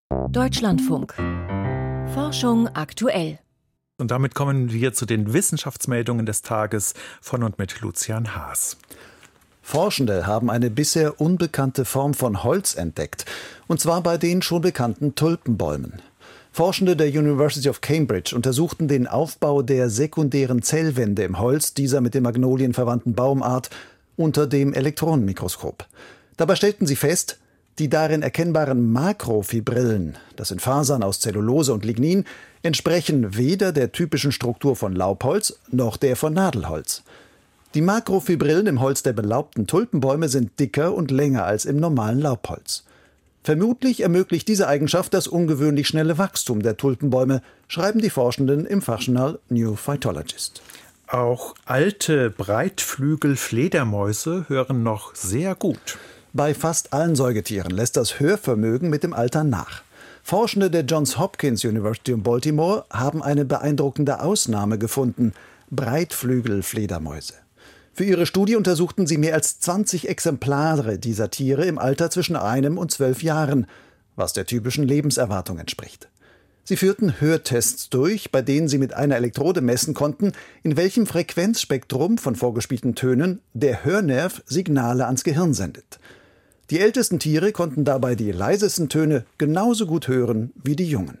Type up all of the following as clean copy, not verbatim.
Deutschlandfunk. Forschung aktuell. Und damit kommen wir zu den Wissenschaftsmeldungen des Tages von und mit Lucian Haas. Forschende haben eine bisher unbekannte Form von Holz entdeckt, und zwar bei den schon bekannten Tulpenbäumen. Forschende der University of Cambridge untersuchten den Aufbau der sekundären Zellwände im Holz dieser mit den Magnolien verwandten Baumart unter dem Elektronenmikroskop. Dabei stellten sie fest, die darin erkennbaren Makrofibrillen, das sind Fasern aus Zellulose und Lignin, entsprechen weder der typischen Struktur von Laubholz noch der von Nadelholz. Die Makrofibrillen im Holz der belaubten Tulpenbäume sind dicker und länger als im normalen Laubholz. Vermutlich ermöglicht diese Eigenschaft das ungewöhnlich schnelle Wachstum der Tulpenbäume, schreiben die Forschenden im Fachjournal New Phytologist. Auch alte Breitflügelfledermäuse hören noch sehr gut. Bei fast allen Säugetieren lässt das Hörvermögen mit dem Alter nach. Forschende der Johns Hopkins University in Baltimore haben eine beeindruckende Ausnahme gefunden: Breitflügelfledermäuse. Für ihre Studie untersuchten sie mehr als 20 Exemplare dieser Tiere im Alter zwischen 1 und 12 Jahren, was der typischen Lebenserwartung entspricht. Sie führten Hörtests durch, bei denen sie mit einer Elektrode messen konnten, in welchem Frequenzspektrum von vorgespielten Tönen der Hörnerv Signale ans Gehirn sendet. Die ältesten Tiere konnten dabei die leisesten Töne genauso gut hören wie die jungen.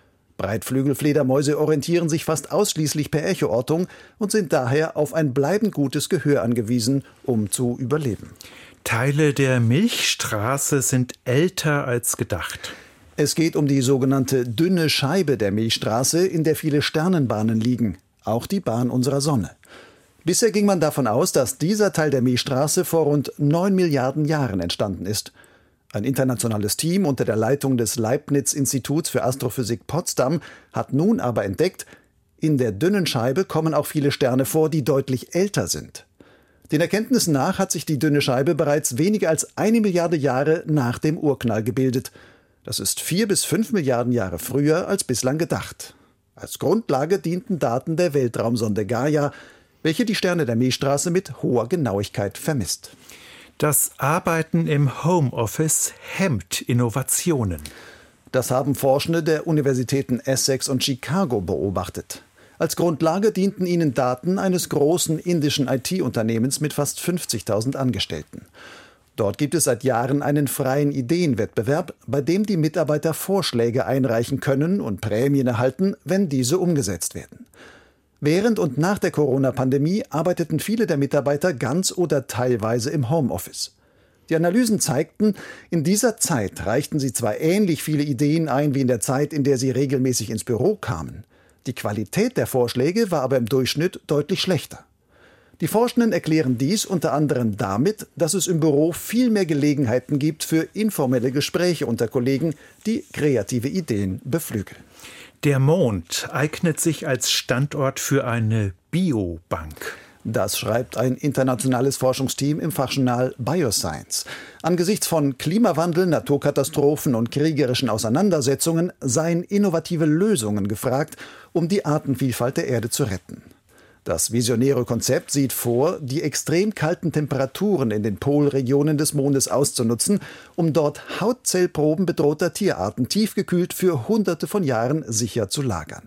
Breitflügelfledermäuse orientieren sich fast ausschließlich per Echoortung und sind daher auf ein bleibend gutes Gehör angewiesen, um zu überleben. Teile der Milchstraße sind älter als gedacht. Es geht um die sogenannte dünne Scheibe der Milchstraße, in der viele Sternenbahnen liegen, auch die Bahn unserer Sonne. Bisher ging man davon aus, dass dieser Teil der Milchstraße vor rund 9 Milliarden Jahren entstanden ist. Ein internationales Team unter der Leitung des Leibniz-Instituts für Astrophysik Potsdam hat nun aber entdeckt, in der dünnen Scheibe kommen auch viele Sterne vor, die deutlich älter sind. Den Erkenntnissen nach hat sich die dünne Scheibe bereits weniger als 1 Milliarde Jahre nach dem Urknall gebildet. Das ist 4 bis 5 Milliarden Jahre früher als bislang gedacht. Als Grundlage dienten Daten der Weltraumsonde Gaia, welche die Sterne der Milchstraße mit hoher Genauigkeit vermisst. Das Arbeiten im Homeoffice hemmt Innovationen. Das haben Forschende der Universitäten Essex und Chicago beobachtet. Als Grundlage dienten ihnen Daten eines großen indischen IT-Unternehmens mit fast 50.000 Angestellten. Dort gibt es seit Jahren einen freien Ideenwettbewerb, bei dem die Mitarbeiter Vorschläge einreichen können und Prämien erhalten, wenn diese umgesetzt werden. Während und nach der Corona-Pandemie arbeiteten viele der Mitarbeiter ganz oder teilweise im Homeoffice. Die Analysen zeigten, in dieser Zeit reichten sie zwar ähnlich viele Ideen ein wie in der Zeit, in der sie regelmäßig ins Büro kamen. Die Qualität der Vorschläge war aber im Durchschnitt deutlich schlechter. Die Forschenden erklären dies unter anderem damit, dass es im Büro viel mehr Gelegenheiten gibt für informelle Gespräche unter Kollegen, die kreative Ideen beflügeln. Der Mond eignet sich als Standort für eine Biobank. Das schreibt ein internationales Forschungsteam im Fachjournal Bioscience. Angesichts von Klimawandel, Naturkatastrophen und kriegerischen Auseinandersetzungen seien innovative Lösungen gefragt, um die Artenvielfalt der Erde zu retten. Das visionäre Konzept sieht vor, die extrem kalten Temperaturen in den Polregionen des Mondes auszunutzen, um dort Hautzellproben bedrohter Tierarten tiefgekühlt für Hunderte von Jahren sicher zu lagern.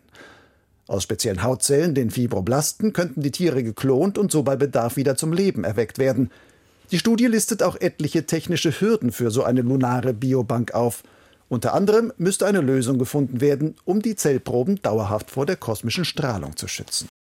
Aus speziellen Hautzellen, den Fibroblasten, könnten die Tiere geklont und so bei Bedarf wieder zum Leben erweckt werden. Die Studie listet auch etliche technische Hürden für so eine lunare Biobank auf. Unter anderem müsste eine Lösung gefunden werden, um die Zellproben dauerhaft vor der kosmischen Strahlung zu schützen.